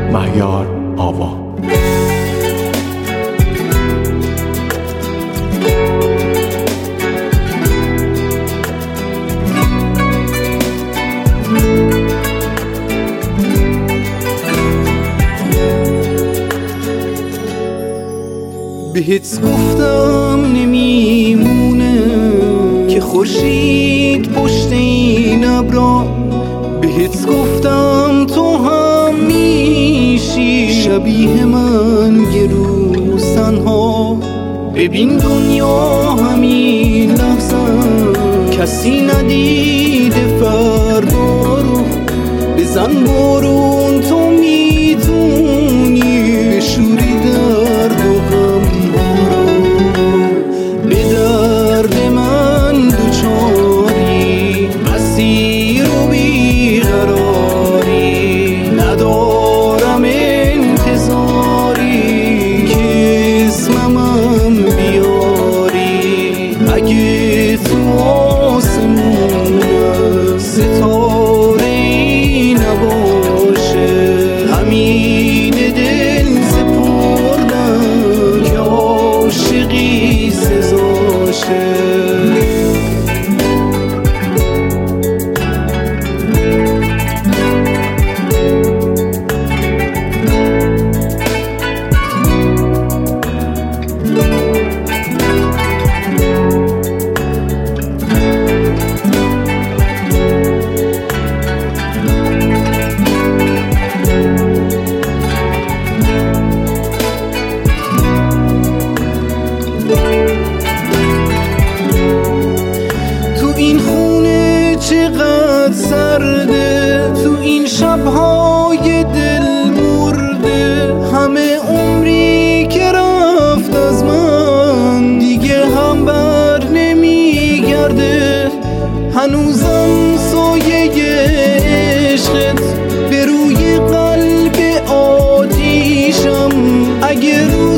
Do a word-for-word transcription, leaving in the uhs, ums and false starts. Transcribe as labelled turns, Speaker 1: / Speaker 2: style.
Speaker 1: مهیار آوا.
Speaker 2: بهت گفتم نمیمونه که خورشید پشت این ابرا، بهت گفتم تو هم میشی شبیه من یه روز تنها. ببین دنیا همین لحظه کسی ندیده فردا رو، بزن بارون تو میتونی بشوری درد و غم رو، به درد من دوچاری اسیر و بیقراری، ندارم انتظاری که اسمم بیاری. اگه تو آسمون ستاره‌ای نباشه، همین دل سپردم که عاشقی سزاشه. این خونه چقدر سرده، تو این شبهای دل مرده، همه عمری که رفت از من دیگه هم بر نمیگرده. هنوزم سایه عشقت به روی قلب آتیشم، اگه رو